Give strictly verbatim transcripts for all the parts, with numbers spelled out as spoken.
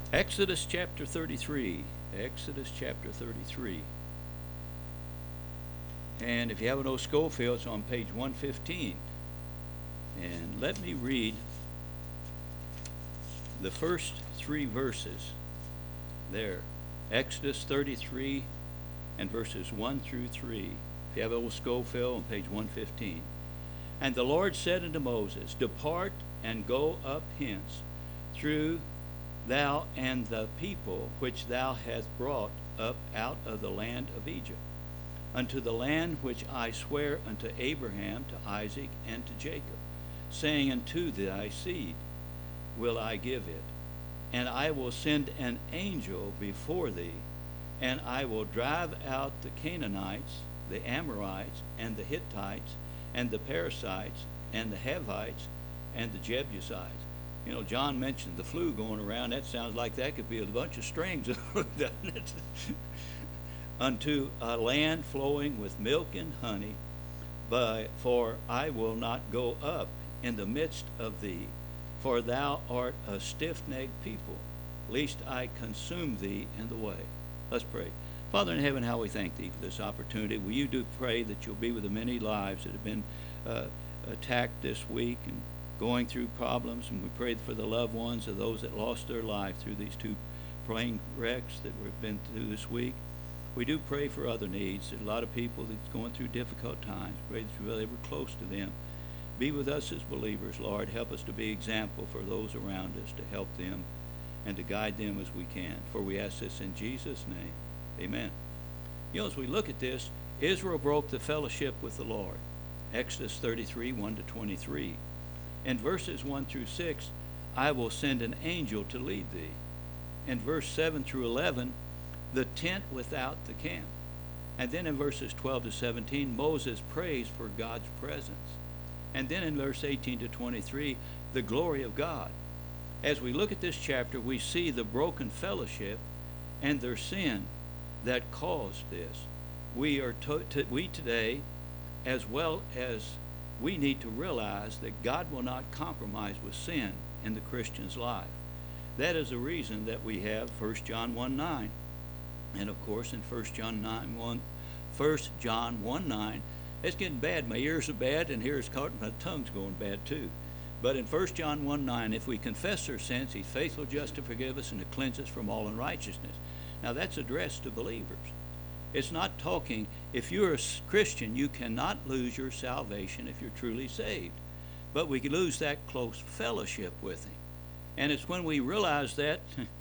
Exodus chapter thirty-three. Exodus chapter thirty-three. And if you have an old Schofield, it's on page one fifteen. And let me read the first three verses there. Exodus thirty-three and verses one through three. If you have an old Schofield, on page one fifteen. And the Lord said unto Moses, Depart and go up hence through thou and the people which thou hast brought up out of the land of Egypt, unto the land which I swear unto Abraham, to Isaac, and to Jacob, saying, Unto thy seed will I give it, and I will send an angel before thee, and I will drive out the Canaanites, the Amorites, and the Hittites, and the Perizzites, and the Hivites, and the Jebusites. You know, John mentioned the flu going around. That sounds like that could be a bunch of strings, doesn't it? Unto a land flowing with milk and honey, but for I will not go up in the midst of thee, for thou art a stiff-necked people, lest I consume thee in the way. Let's pray. Father in heaven, how we thank thee for this opportunity. Will you do pray that you'll be with the many lives that have been uh, attacked this week and going through problems, and we pray for the loved ones of those that lost their life through these two plane wrecks that we've been through this week. We do pray for other needs. There's a lot of people that's going through difficult times. Pray that you're ever close to them. Be with us as believers, Lord. Help us to be example for those around us, to help them and to guide them as we can. For we ask this in Jesus' name. Amen. You know, as we look at this, Israel broke the fellowship with the Lord. Exodus thirty-three, one to twenty-three. In verses one through six, I will send an angel to lead thee. In verse seven through eleven, the tent without the camp. And then in verses twelve to seventeen, Moses prays for God's presence. And then in verse eighteen to twenty-three, the glory of God. As we look at this chapter, we see the broken fellowship and their sin that caused this. We are to, to, we today, as well as we need to realize that God will not compromise with sin in the Christian's life. That is the reason that we have First John one nine. And of course in First John nine one, First John one nine, it's getting bad. My ears are bad, and here it's caught, my tongue's going bad too. But in First John one nine, if we confess our sins, he's faithful, just to forgive us and to cleanse us from all unrighteousness. Now that's addressed to believers. It's not talking, if you're a Christian, you cannot lose your salvation if you're truly saved. But we can lose that close fellowship with him. And it's when we realize that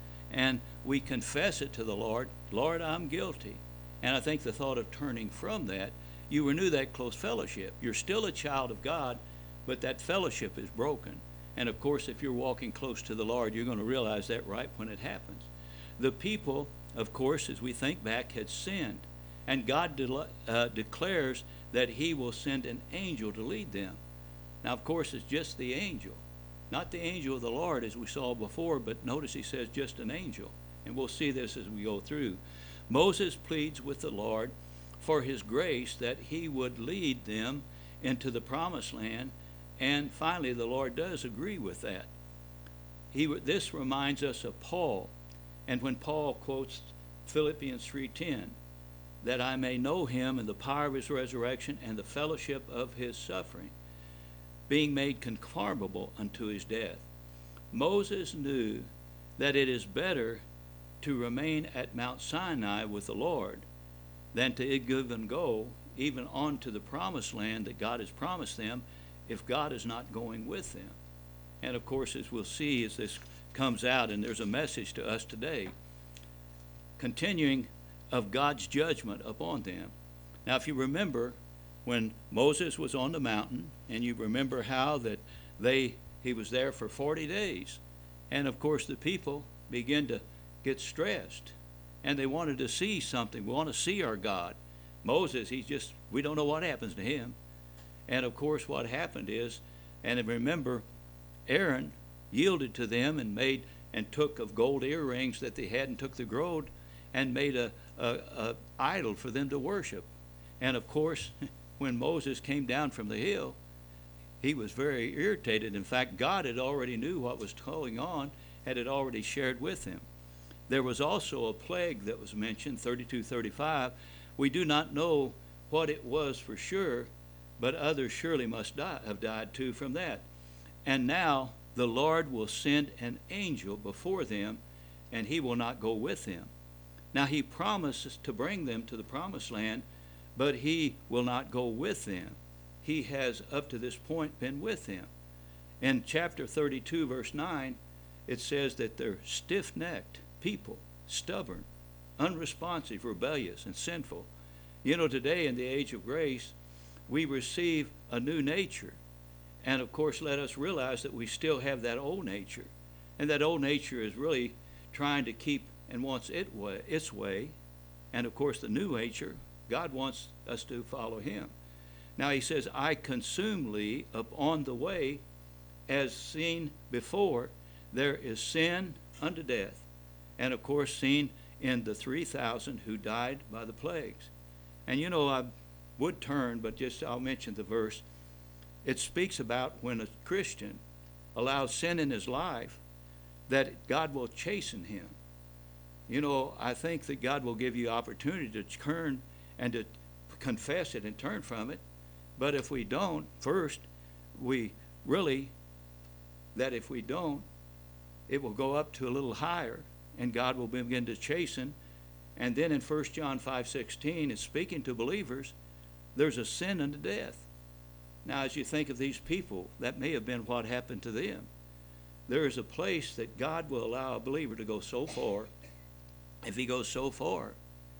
and we confess it to the Lord, Lord, I'm guilty. And I think the thought of turning from that, you renew that close fellowship. You're still a child of God, but that fellowship is broken. And of course, if you're walking close to the Lord, you're going to realize that right when it happens. The people, of course, as we think back, had sinned. And God de- uh, declares that he will send an angel to lead them. Now, of course, it's just the angel. Not the angel of the Lord, as we saw before, but notice he says just an angel. And we'll see this as we go through. Moses pleads with the Lord for his grace that he would lead them into the promised land. And finally, the Lord does agree with that. He, this reminds us of Paul. And when Paul quotes Philippians three ten, that I may know him and the power of his resurrection and the fellowship of his suffering, being made conformable unto his death. Moses knew that it is better to remain at Mount Sinai with the Lord than to even go even on to the promised land that God has promised them if God is not going with them. And of course, as we'll see as this comes out, and there's a message to us today, continuing of God's judgment upon them. Now, if you remember when Moses was on the mountain, and you remember how that they he was there for forty days, and of course the people began to get stressed, and they wanted to see something. We want to see our God. Moses, he's just, we don't know what happens to him. And of course what happened is, and remember, Aaron yielded to them and made and took of gold earrings that they had and took the gold and made a, a, a idol for them to worship. And of course, when Moses came down from the hill, he was very irritated. In fact, God had already knew what was going on, had it already shared with him. There was also a plague that was mentioned, thirty-two thirty-five. We do not know what it was for sure, but others surely must die, have died too from that. And now the Lord will send an angel before them, and he will not go with them. Now he promises to bring them to the promised land, but he will not go with them. He has up to this point been with them. In chapter thirty-two, verse nine, it says that they're stiff-necked people, stubborn, unresponsive, rebellious, and sinful. You know, today in the age of grace, we receive a new nature. And of course, let us realize that we still have that old nature. And that old nature is really trying to keep and wants it way, its way. And of course, the new nature, God wants us to follow him. Now he says, I consume thee upon the way, as seen before, there is sin unto death. And of course, seen in the three thousand who died by the plagues. And you know, I would turn, but just I'll mention the verse. It speaks about when a Christian allows sin in his life, that God will chasten him. You know, I think that God will give you opportunity to turn and to confess it and turn from it. But if we don't, first, we really, that if we don't, it will go up to a little higher, and God will begin to chasten. And then in First John five sixteen, it's speaking to believers, there's a sin unto death. Now, as you think of these people, that may have been what happened to them. There is a place that God will allow a believer to go so far. If he goes so far,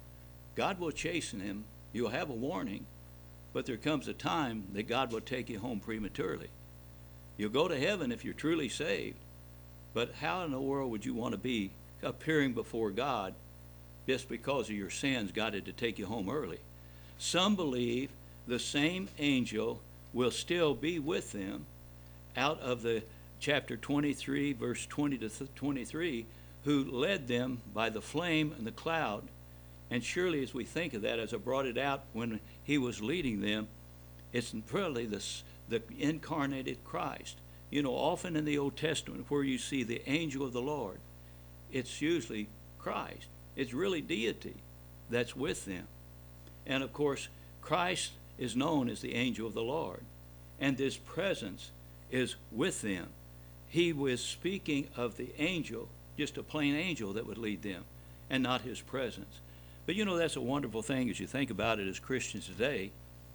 God will chasten him. You'll have a warning, but there comes a time that God will take you home prematurely. You'll go to heaven if you're truly saved, but how in the world would you want to be appearing before God just because of your sins? God had to take you home early. Some believe the same angel will still be with them out of the chapter twenty-three, verse twenty to twenty-three, who led them by the flame and the cloud. And surely as we think of that, as I brought it out when he was leading them, it's really the, the incarnated Christ. You know, often in the Old Testament where you see the angel of the Lord, it's usually Christ. It's really deity that's with them. And of course, Christ is known as the angel of the Lord. And this presence is with them. He was speaking of the angel, just a plain angel that would lead them, and not his presence. But you know, that's a wonderful thing as you think about it as Christians today.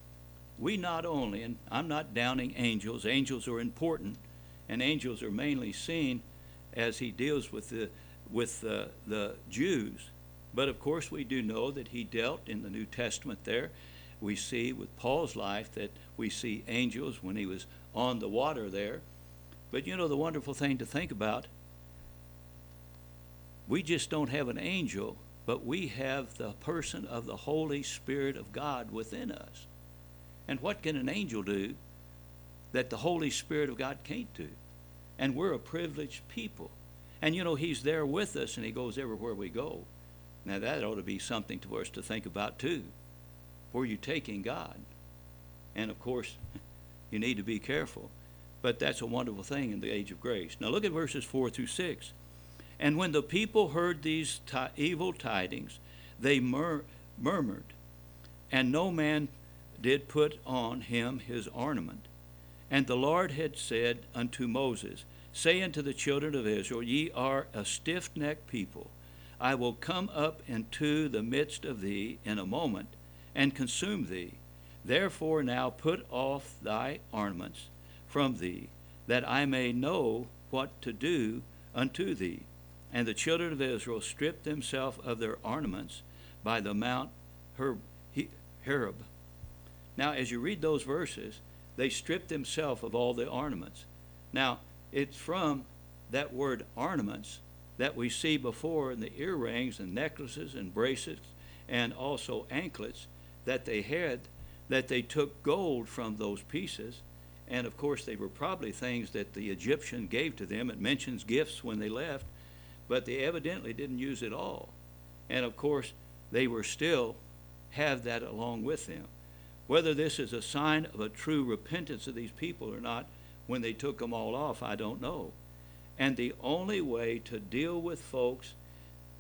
We not only, and I'm not downing angels, angels are important, and angels are mainly seen as he deals with the with the, the Jews. But of course we do know that he dealt in the New Testament there. We see with Paul's life that we see angels when he was on the water there. But you know, the wonderful thing to think about, we just don't have an angel, but we have the person of the Holy Spirit of God within us. And what can an angel do that the Holy Spirit of God can't do? And we're a privileged people. And you know, he's there with us, and he goes everywhere we go. Now that ought to be something to us to think about too. Where are you taking God? And of course, you need to be careful. But that's a wonderful thing in the age of grace. Now look at verses four through six. And when the people heard these t- evil tidings, they mur- murmured, and no man did put on him his ornament. And the Lord had said unto Moses, Say unto the children of Israel, Ye are a stiff-necked people. I will come up into the midst of thee in a moment, and consume thee. Therefore now put off thy ornaments from thee, that I may know what to do unto thee. And the children of Israel stripped themselves of their ornaments by the Mount Horeb. Now, as you read those verses, they stripped themselves of all the ornaments. Now, it's from that word ornaments that we see before in the earrings and necklaces and bracelets and also anklets that they had, that they took gold from those pieces. And of course, they were probably things that the Egyptian gave to them. It mentions gifts when they left, but they evidently didn't use it all. And of course, they were still have that along with them. Whether this is a sign of a true repentance of these people or not, when they took them all off, I don't know. And the only way to deal with folks,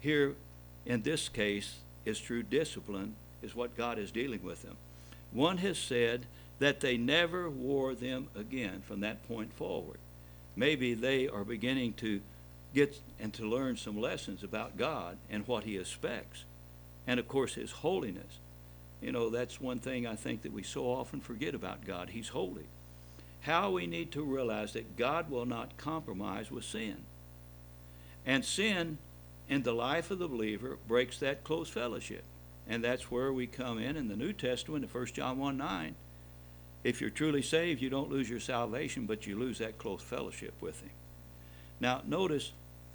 here in this case is true discipline is what God is dealing with them. One has said that they never wore them again from that point forward. Maybe they are beginning to get and to learn some lessons about God and what he expects. And of course his holiness. You know, that's one thing I think that we so often forget about God. He's holy. How we need to realize that God will not compromise with sin. And sin in the life of the believer breaks that close fellowship. And that's where we come in in the New Testament in First John one nine. If you're truly saved, you don't lose your salvation, but you lose that close fellowship with him. Now, notice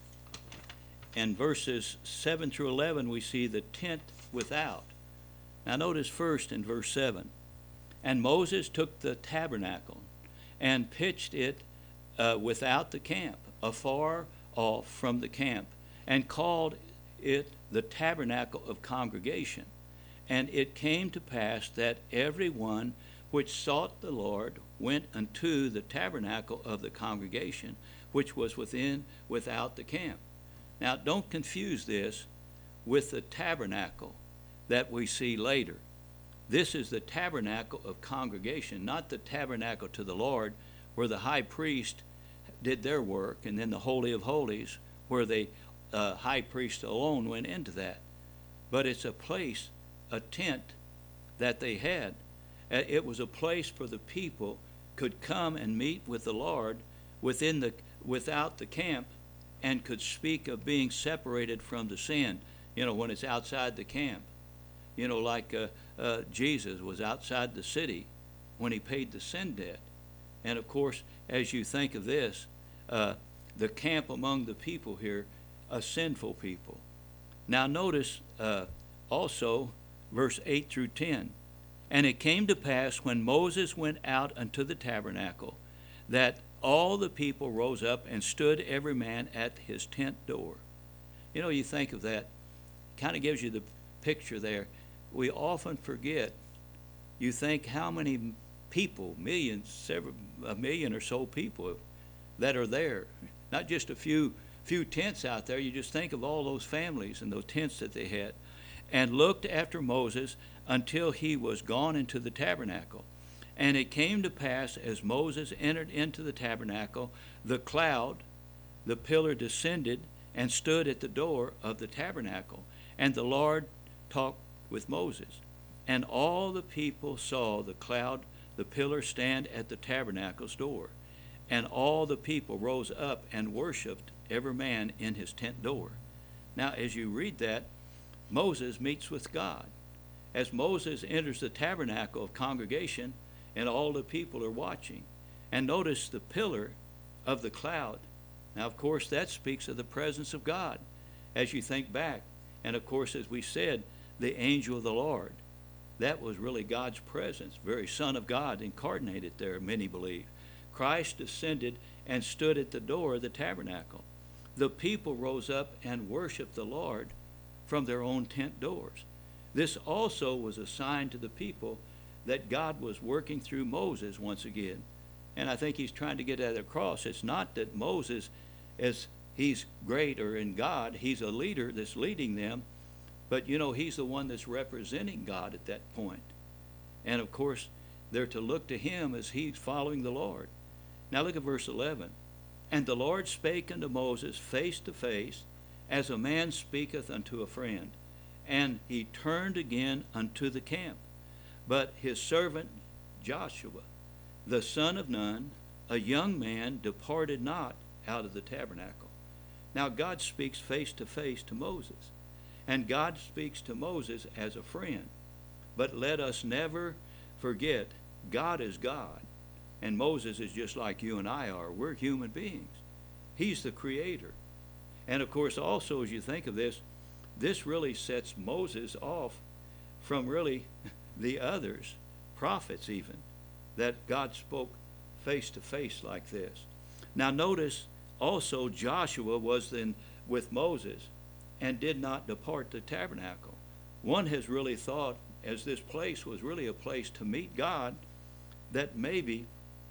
in verses seven through eleven, we see the tent without. Now, notice first in verse seven. And Moses took the tabernacle and pitched it uh, without the camp, afar off from the camp, and called it the tabernacle of congregation. And it came to pass that every one which sought the Lord went unto the tabernacle of the congregation, which was within without the camp. Now, don't confuse this with the tabernacle that we see later. This is the tabernacle of congregation, not the tabernacle to the Lord, where the high priest did their work, and then the Holy of Holies, where the uh, high priest alone went into that. But it's a place, a tent that they had. Uh, it was a place for the people could come and meet with the Lord within the without the camp, and could speak of being separated from the sin, you know, when it's outside the camp. You know, like uh, uh, Jesus was outside the city when he paid the sin debt. And of course, as you think of this, uh, the camp among the people here, a sinful people. Now notice uh, also verse eight through ten. And it came to pass when Moses went out unto the tabernacle, that all the people rose up and stood every man at his tent door. You know, you think of that, kind of gives you the picture there. We often forget, you think how many people, millions, several, a million or so people that are there. Not just a few few tents out there. You just think of all those families and those tents that they had. And looked after Moses until he was gone into the tabernacle. And it came to pass, as Moses entered into the tabernacle, the cloud, the pillar descended and stood at the door of the tabernacle. And the Lord talked with Moses. And all the people saw the cloud, the pillar stand at the tabernacle's door. And all the people rose up and worshipped every man in his tent door. Now, as you read that, Moses meets with God. As Moses enters the tabernacle of congregation, and all the people are watching. And notice the pillar of the cloud. Now, of course, that speaks of the presence of God as you think back. And, of course, as we said, the angel of the Lord. That was really God's presence, very Son of God incarnated there, many believe. Christ descended and stood at the door of the tabernacle. The people rose up and worshiped the Lord from their own tent doors. This also was a sign to the people that God was working through Moses once again. And I think he's trying to get that across. It's not that Moses, is he's greater in God, he's a leader that's leading them, but you know, he's the one that's representing God at that point. And of course, they're to look to him as he's following the Lord. Now look at verse eleven. And the Lord spake unto Moses face to face, as a man speaketh unto a friend. And he turned again unto the camp. But his servant Joshua, the son of Nun, a young man, departed not out of the tabernacle. Now God speaks face to face to Moses. And God speaks to Moses as a friend. But let us never forget, God is God. And Moses is just like you and I are. We're human beings. He's the creator. And of course, also, as you think of this, this really sets Moses off from really the others, prophets even, that God spoke face to face like this. Now notice also Joshua was then with Moses and did not depart the tabernacle. One has really thought, as this place was really a place to meet God, that maybe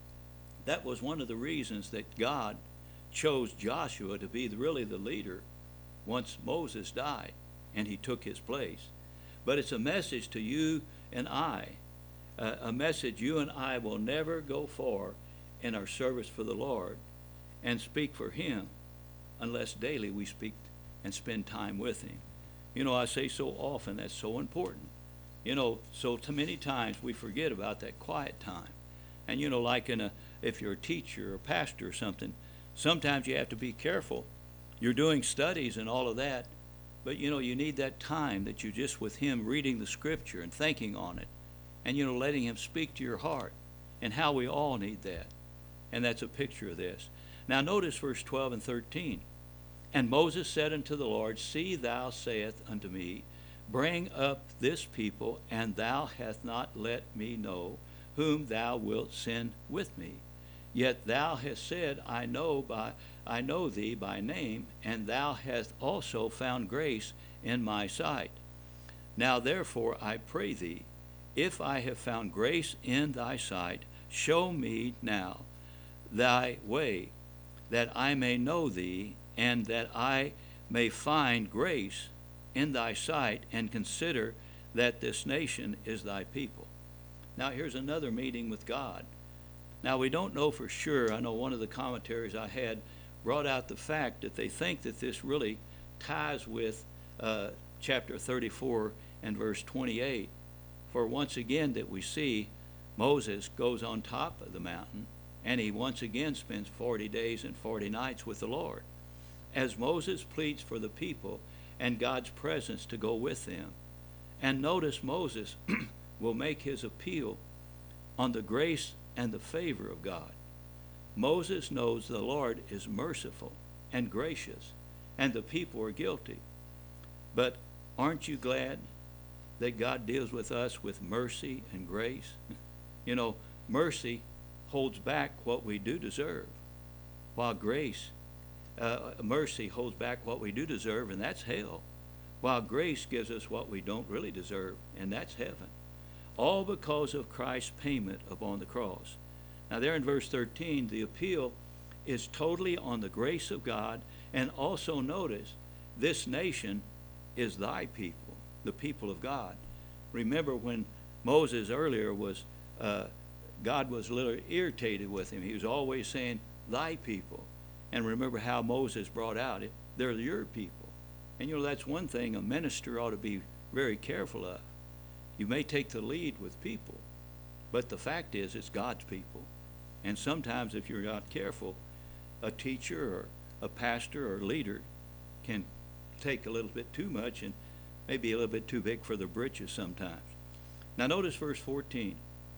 that was one of the reasons that God chose Joshua to be really the leader once Moses died and he took his place. But it's a message to you and I, uh, a message you and I will never go far in our service for the Lord and speak for him unless daily we speak and spend time with him. You know, I say so often that's so important. You know, so too many times we forget about that quiet time. And you know, like in a, if you're a teacher or pastor or something, sometimes you have to be careful. You're doing studies and all of that, but you know, you need that time that you're just with him reading the scripture and thinking on it, and you know, letting him speak to your heart, and how we all need that. And that's a picture of this. Now notice verse twelve and thirteen. And Moses said unto the Lord, See, thou sayest unto me, Bring up this people, and thou hast not let me know whom thou wilt send with me. Yet thou hast said, I know by I know thee by name, and thou hast also found grace in my sight. Now therefore I pray thee, if I have found grace in thy sight, show me now thy way, that I may know thee, and that I may find grace in thy sight, and consider that this nation is thy people. Now here's another meeting with God. Now we don't know for sure. I know one of the commentaries I had brought out the fact that they think that this really ties with uh, chapter thirty-four and verse twenty-eight. For once again that we see Moses goes on top of the mountain, and he once again spends forty days and forty nights with the Lord, as Moses pleads for the people and God's presence to go with them. And notice Moses will make his appeal on the grace and the favor of God. Moses knows the Lord is merciful and gracious, and the people are guilty. But aren't you glad that God deals with us with mercy and grace? You know, mercy holds back what we do deserve, while grace, uh, mercy holds back what we do deserve, and that's hell, while grace gives us what we don't really deserve, and that's heaven. All because of Christ's payment upon the cross. Now there in verse thirteen, the appeal is totally on the grace of God, and also notice, this nation is thy people, the people of God. Remember when Moses earlier was, uh, God was a little irritated with him. He was always saying, thy people. And remember how Moses brought out it, they're your people. And you know, that's one thing a minister ought to be very careful of. You may take the lead with people, but the fact is it's God's people. And sometimes if you're not careful, a teacher or a pastor or leader can take a little bit too much and maybe a little bit too big for the britches sometimes. Now notice verse fourteen.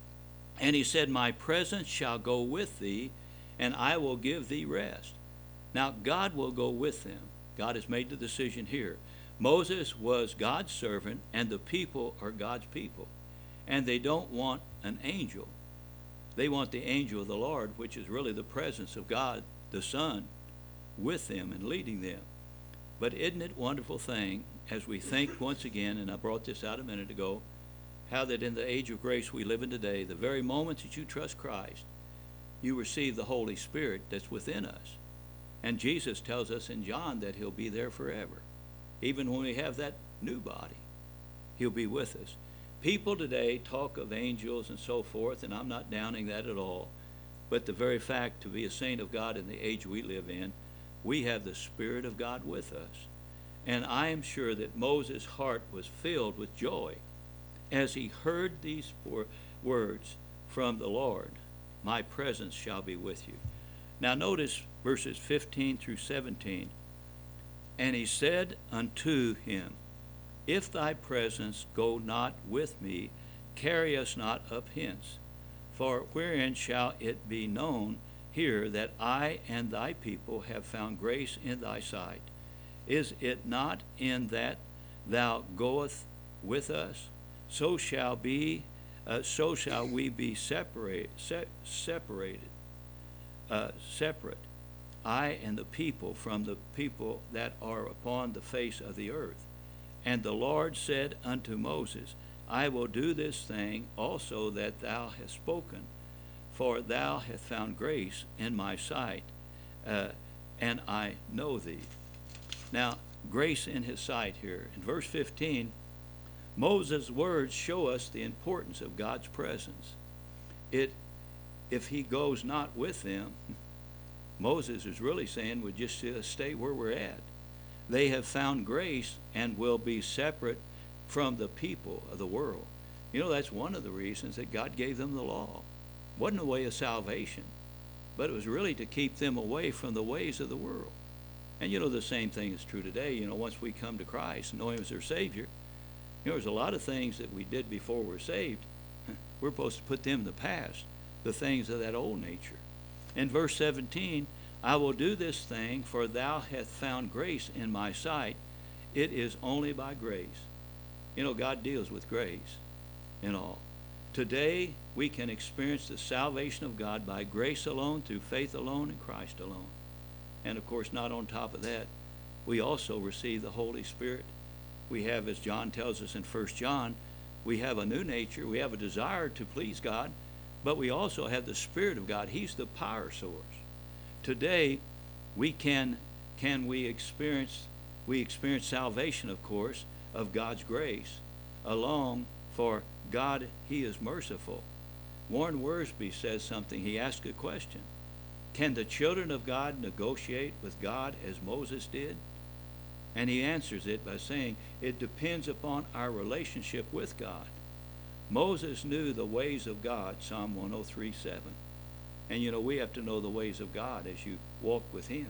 And he said, My presence shall go with thee, and I will give thee rest. Now God will go with them. God has made the decision here. Moses was God's servant, and the people are God's people. And they don't want an angel. They want the angel of the Lord, which is really the presence of God, the Son, with them and leading them. But isn't it a wonderful thing, as we think once again, and I brought this out a minute ago, how that in the age of grace we live in today, the very moment that you trust Christ, you receive the Holy Spirit that's within us. And Jesus tells us in John that he'll be there forever. Even when we have that new body, he'll be with us. People today talk of angels and so forth, and I'm not downing that at all. But the very fact to be a saint of God in the age we live in, we have the Spirit of God with us. And I am sure that Moses' heart was filled with joy as he heard these four words from the Lord, My presence shall be with you. Now notice verses fifteen through seventeen. And he said unto him, If thy presence go not with me, carry us not up hence. For wherein shall it be known here that I and thy people have found grace in thy sight? Is it not in that thou goest with us? So shall be, uh, so shall we be separate, se- separated, uh, separate. I and the people from the people that are upon the face of the earth. And the Lord said unto Moses, I will do this thing also that thou hast spoken, for thou hast found grace in my sight, uh, and I know thee. Now, grace in his sight here. In verse fifteen, Moses' words show us the importance of God's presence. It, if he goes not with them, Moses is really saying, we'll just uh, stay where we're at. They have found grace and will be separate from the people of the world. You know, that's one of the reasons that God gave them the law. It wasn't a way of salvation, but it was really to keep them away from the ways of the world. And you know, the same thing is true today. You know, once we come to Christ and know him as our Savior, you know, there's a lot of things that we did before we're saved. We're supposed to put them in the past, the things of that old nature. In verse seventeen, I will do this thing, for thou hast found grace in my sight. It is only by grace. You know, God deals with grace in all. Today, we can experience the salvation of God by grace alone, through faith alone, in Christ alone. And of course, not on top of that, we also receive the Holy Spirit. We have, as John tells us in First John, we have a new nature. We have a desire to please God, but we also have the Spirit of God. He's the power source. Today, we can can we experience we experience salvation, of course, of God's grace, along for God. He is merciful. Warren Wiersbe says something. He asks a question: can the children of God negotiate with God as Moses did? And he answers it by saying, it depends upon our relationship with God. Moses knew the ways of God, Psalm one oh three seven. And you know, we have to know the ways of God as you walk with him.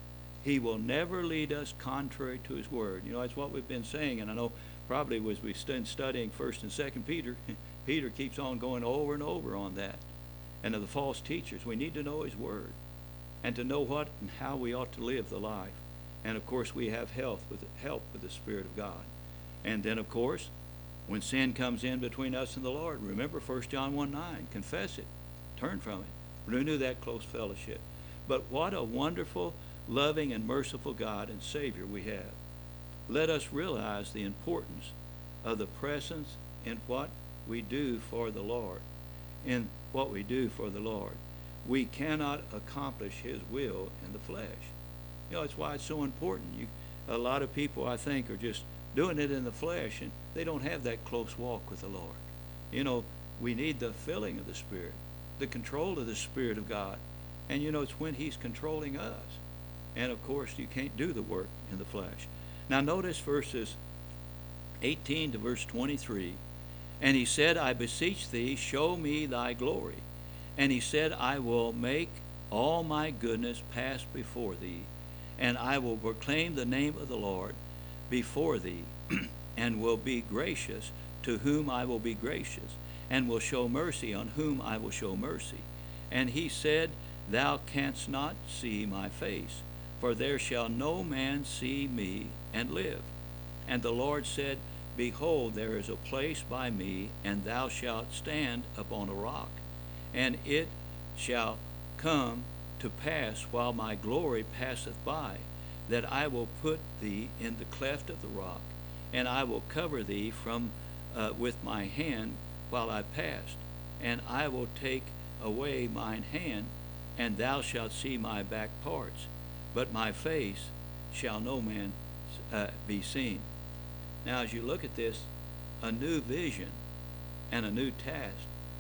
He will never lead us contrary to his word. You know, that's what we've been saying, and I know probably as we've been studying First and Second Peter, Peter keeps on going over and over on that. And of the false teachers, we need to know his word and to know what and how we ought to live the life. And of course, we have health with help with the Spirit of God. And then, of course, when sin comes in between us and the Lord, remember First John one nine, confess it, turn from it, renew that close fellowship. But what a wonderful, loving, and merciful God and Savior we have. Let us realize the importance of the presence in what we do for the Lord. In what we do for the Lord. We cannot accomplish his will in the flesh. You know, that's why it's so important. You, a lot of people, I think, are just doing it in the flesh, and they don't have that close walk with the Lord. You know, we need the filling of the Spirit, the control of the Spirit of God. And, you know, it's when he's controlling us. And, of course, you can't do the work in the flesh. Now, notice verses eighteen to verse twenty-three. And he said, I beseech thee, show me thy glory. And he said, I will make all my goodness pass before thee, and I will proclaim the name of the Lord before thee, and will be gracious to whom I will be gracious, and will show mercy on whom I will show mercy. And he said, thou canst not see my face, for there shall no man see me and live. And the Lord said, behold, there is a place by me, and thou shalt stand upon a rock. And it shall come to pass, while my glory passeth by, that I will put thee in the cleft of the rock, and I will cover thee from uh, with my hand while I passed. And I will take away mine hand, and thou shalt see my back parts, but my face shall no man uh, be seen. Now, as you look at this, a new vision and a new task.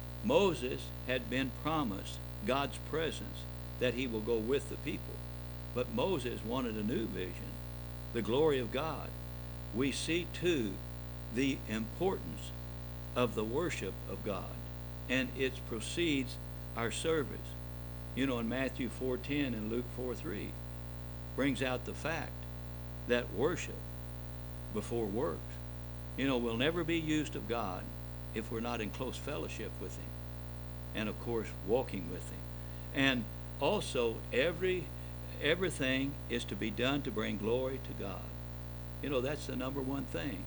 Moses had been promised God's presence, that he will go with the people. But Moses wanted a new vision, the glory of God. We see, too, the importance of the worship of God, and it precedes our service. You know, in Matthew four ten and Luke four three, brings out the fact that worship before works. You know, we'll never be used of God if we're not in close fellowship with him, and of course walking with him. And also, every everything is to be done to bring glory to God. You know, that's the number one thing,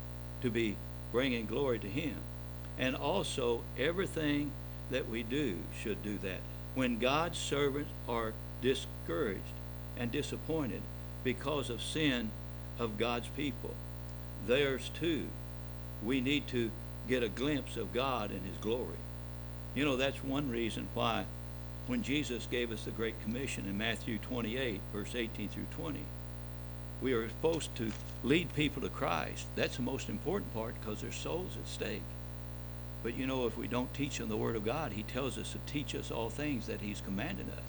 to be bringing glory to him. And also, everything that we do should do that. When God's servants are discouraged and disappointed because of sin of God's people, theirs too, we need to get a glimpse of God and his glory. You know, that's one reason why when Jesus gave us the Great Commission in Matthew twenty-eight, verse eighteen through twenty, We are supposed to lead people to Christ. That's the most important part because there's souls at stake. But you know, if we don't teach them the Word of God, He tells us to teach us all things that He's commanded us.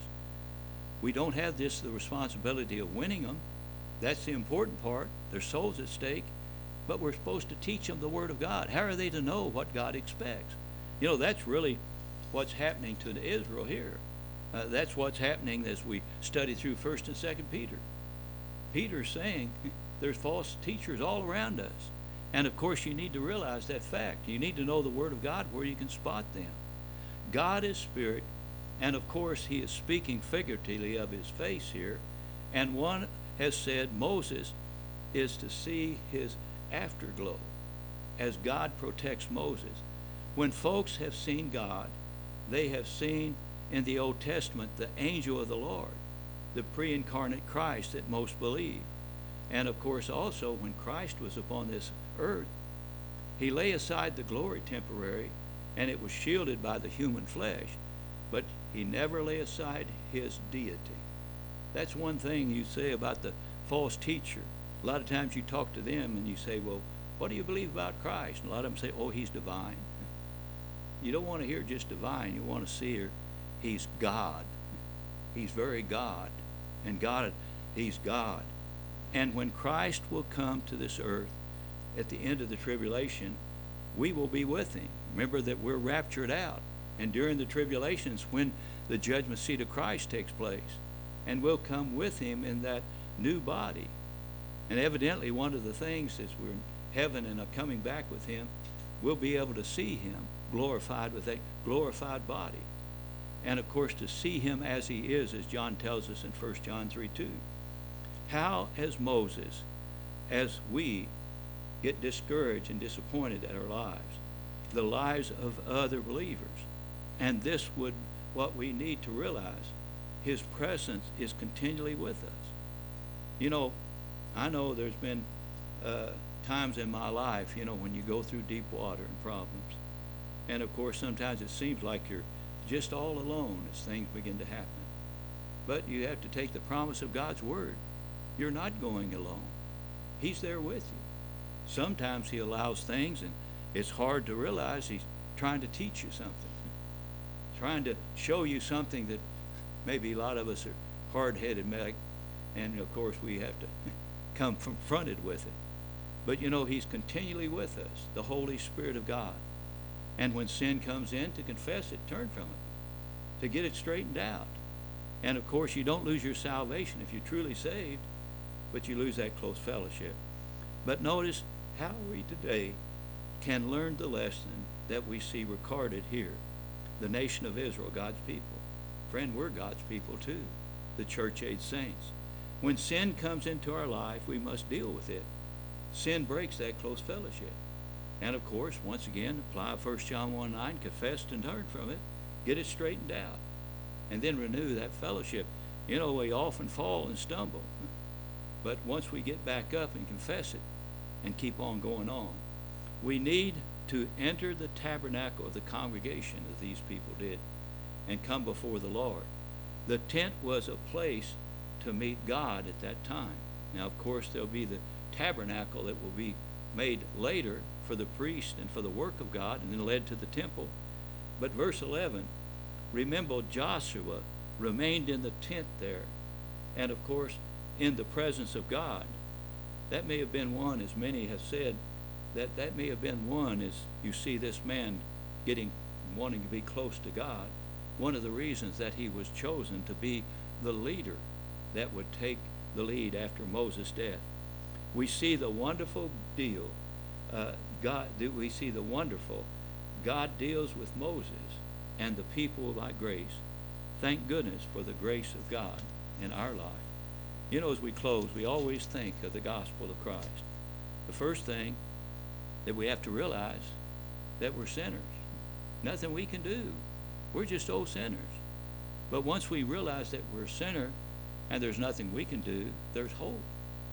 We don't have this, the responsibility of winning them. That's the important part. There's souls at stake. But we're supposed to teach them the Word of God. How are they to know what God expects? You know, that's really what's happening to the Israel here. Uh, that's what's happening as we study through First and Second Peter. Peter's saying there's false teachers all around us. And of course, you need to realize that fact. You need to know the Word of God where you can spot them. God is spirit, and of course, He is speaking figuratively of His face here. And one has said Moses is to see His afterglow as God protects Moses. When folks have seen God, they have seen in the Old Testament the angel of the Lord, the pre-incarnate Christ that most believe. And of course also when Christ was upon this earth, He lay aside the glory temporary, and it was shielded by the human flesh, but He never lay aside His deity. That's one thing you say about the false teacher. A lot of times you talk to them and you say, well, what do you believe about Christ? And a lot of them say, oh, He's divine. You don't want to hear just divine. You want to see her. He's God. He's very God. And God, He's God. And when Christ will come to this earth at the end of the tribulation, we will be with Him. Remember that we're raptured out. And during the tribulations, when the judgment seat of Christ takes place, and we'll come with Him in that new body. And evidently one of the things is we're in heaven and are coming back with Him, we'll be able to see Him glorified with a glorified body. And of course to see Him as He is, as John tells us in First John three two. How, as Moses, as we get discouraged and disappointed at our lives, the lives of other believers, and this would what we need to realize, His presence is continually with us. You know, I know there's been uh, times in my life, you know, when you go through deep water and problems. And of course, sometimes it seems like you're just all alone as things begin to happen. But you have to take the promise of God's Word. You're not going alone. He's there with you. Sometimes He allows things, and it's hard to realize He's trying to teach you something, trying to show you something that maybe a lot of us are hard-headed, and of course we have to come confronted with it. But you know, He's continually with us, the Holy Spirit of God. And when sin comes in, to confess it, turn from it, to get it straightened out. And of course, you don't lose your salvation if you're truly saved, but you lose that close fellowship. But notice how we today can learn the lesson that we see recorded here. The nation of Israel, God's people. Friend, we're God's people too, the church-age saints. When sin comes into our life, we must deal with it. Sin breaks that close fellowship. And of course, once again, apply First John one nine, confess and turn from it, get it straightened out, and then renew that fellowship. You know, we often fall and stumble, but once we get back up and confess it and keep on going on, we need to enter the tabernacle of the congregation as these people did and come before the Lord. The tent was a place to meet God at that time. Now, of course, there'll be the tabernacle that will be made later for the priest and for the work of God, and then led to the temple. But verse eleven, remember Joshua remained in the tent there, and of course in the presence of God. That may have been one, as many have said, that that may have been one, as you see this man getting, wanting to be close to God, one of the reasons that he was chosen to be the leader that would take the lead after Moses' death. We see the wonderful deal, uh, God, we see the wonderful, God deals with Moses and the people by grace. Thank goodness for the grace of God in our life. You know, as we close, we always think of the gospel of Christ. The first thing that we have to realize that we're sinners. Nothing we can do. We're just old sinners. But once we realize that we're a sinner and there's nothing we can do, there's hope.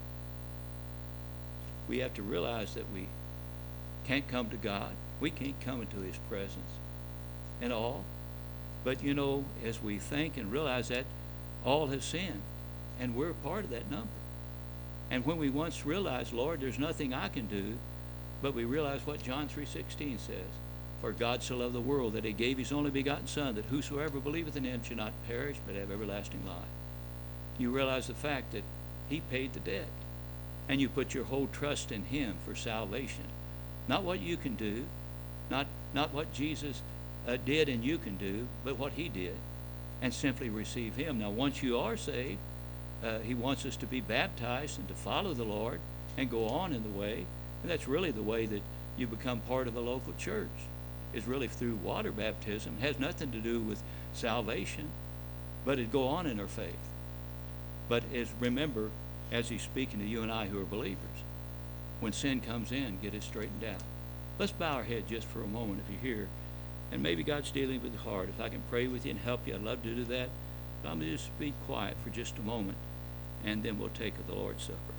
We have to realize that we can't come to God. We can't come into His presence and all. But you know, as we think and realize that all have sinned, and we're a part of that number. And when we once realize, Lord, there's nothing I can do, but we realize what John three sixteen says, for God so loved the world that he gave his only begotten Son, that whosoever believeth in him should not perish, but have everlasting life. You realize the fact that he paid the debt, and you put your whole trust in him for salvation. Not what you can do, not, not what Jesus uh, did and you can do, but what he did, and simply receive him. Now, once you are saved, uh, he wants us to be baptized and to follow the Lord and go on in the way. And that's really the way that you become part of a local church, is really through water baptism. It has nothing to do with salvation, but it go on in our faith. But as remember, as he's speaking to you and I who are believers, when sin comes in, get it straightened out. Let's bow our head just for a moment if you're here, and maybe God's dealing with your heart. If I can pray with you and help you, I'd love to do that. But I'm going to just be quiet for just a moment, and then we'll take the Lord's Supper.